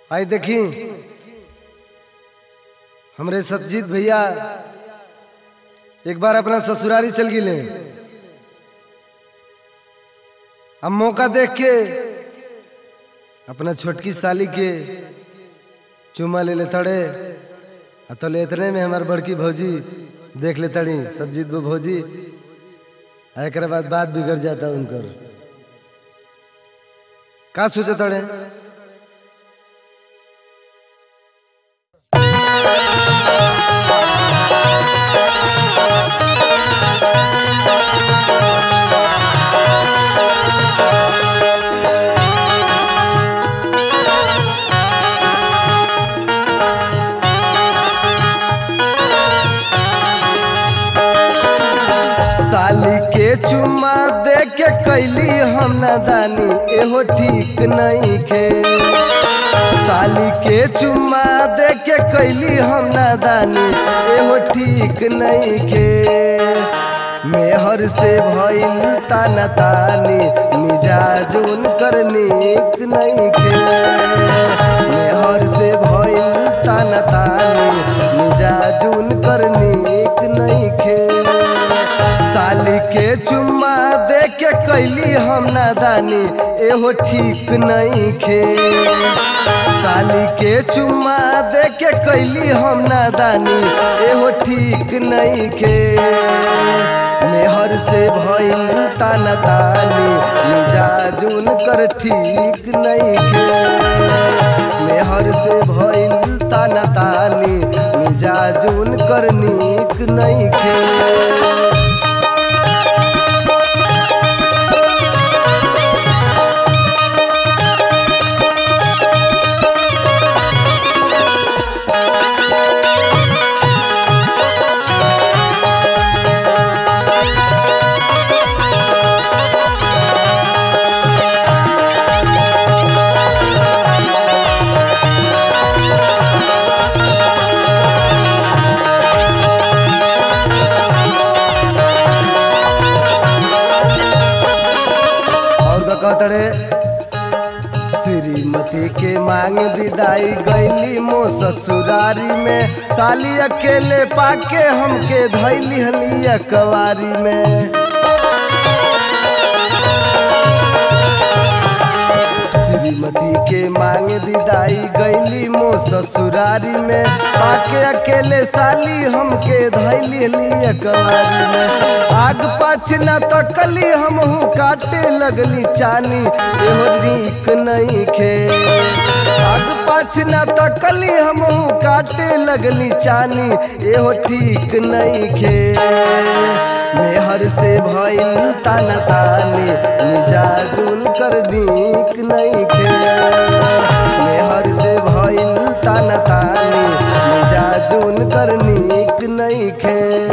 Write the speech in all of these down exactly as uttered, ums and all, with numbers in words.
आई देखी हमरे सतजीत भैया एक बार अपना ससुरारी चल गिले। अब मौका देख के अपना छोटकी साली के चुमा ले ले तड़े तो ले इतने में हमार बड़की भौजी देख ले तड़ी सतजीत बो भौजी। एक बाद बात बिगड़ जाता उनकर का सोचे तड़े। साली के चुम्मा दे के कैली हम नादानी एहो ठीक नहीं खे। साली के चुम्मा दे के कैली हम नादानी एहो ठीक नहीं खे। मेहर से भइल ताना तानी मिजाज उनकर नीक नहीं खे। मेहर से भइल ताना तानी मिजाज उनकर नीक नहीं खे। साली के चुम्मा दे के कैली हम नादानी एहो ठीक नहीं खे। साली के चुम्मा दे के कैली हम नादानी एहो ठीक नहीं खे। मेहर से भइल ताना तानी मिजाज उनकर ठीक नहीं खे। मेहर से भइल ताना तानी मिजाज उनकर नीक नहीं खे। तड़े श्रीमती के मांग विदाई गईली मो ससुरारी में। साली अकेले पाके हमके धैली हलिया कवारी में। श्रीमती के मांग विदाई गईली मो ससुरारी में। पाके अकेले साली हमके धैली हलिया कवारी में। आग पाछ न तकली हमहू काटे लगली चानी एहो ठीक नहीं खे। आग पाछ न तकली हमहू काटे लगली चानी एहो ठीक नहीं खे। मेहर से भइल ताना तानी मिजाज उनकर नीक नहीं खे। मेहर से भइल ताना तानी मिजाज उनकर नीक नहीं खे।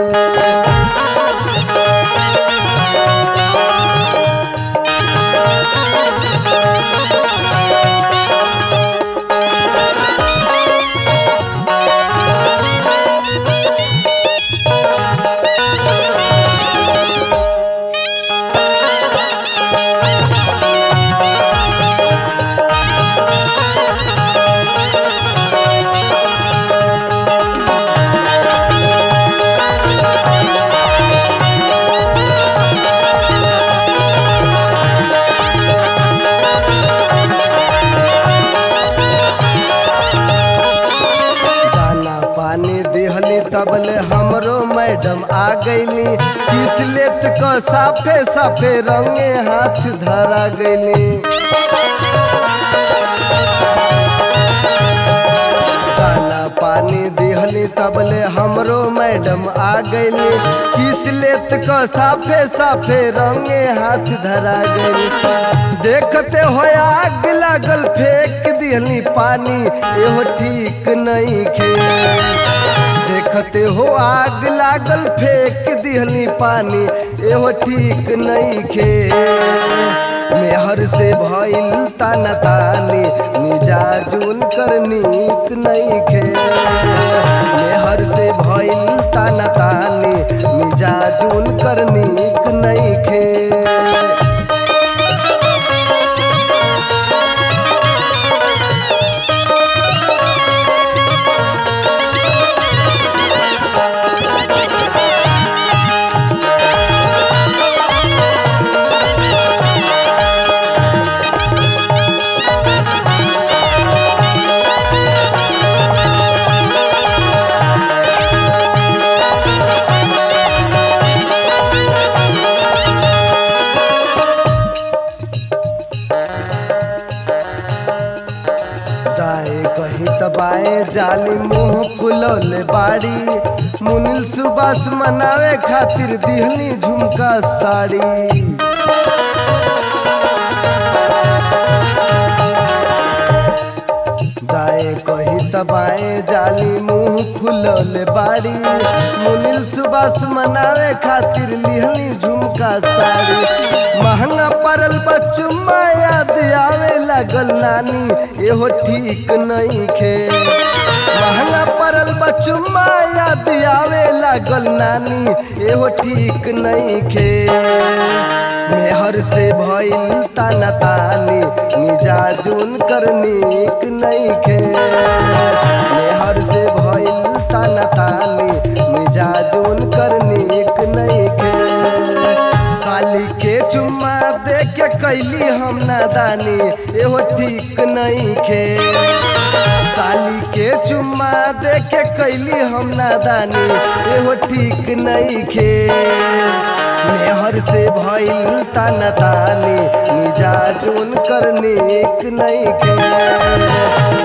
तबले हमरो मैडम आ गईली किस लेत क साफे साफे रंगे हाथ धरा गईली। दाना पानी दिहली तबले हमरो मैडम आ गईली किस लेत क साफे साफे रंगे हाथ धरा गईली। देखते हो आग लागल फेंक दिहली पानी एहो ठीक नहीं खे। देखते हो आग लागल फेंक दिहली पानी एहो ठीक नहीं खे। मेहर से भइल ताना तानी मिजाज उनकर नीक नहीं खे। मेहर से भइल ताना तानी मिजाज उनकर नीक नहीं खे। दाए कहीं तबाए जाली मुंह फुलौले बाड़ी मुनिल सुबास मनावे खातिर दिहली झुमका साड़ी दाए कहीं तबाए जाली मुंह फुलौले बाड़ी मुनिल सुबास मनावे खातिर लिहली झुमका साड़ी महंगा पड़ल बचुम्मा याद आवे लागल नानी एहो ठीक नहीं खे महंगा पड़ल बचुम्मा याद आवे लागल नानी एहो ठीक नहीं खे मेहर से भइल ताना तानी मिजाजुन कर नीक नहीं खे मेहर से भइल ताना तानी मिजाजुन कर नीक नहीं खे साली के चुम्मा दे के कैली हम नादानी एहो ठीक नहीं खे साली के चुम्मा दे के कैली हम नादानी एहो ठीक नहीं खे मेहर से भइल ताना तानी मिजाजुन कर नीक नहीं खे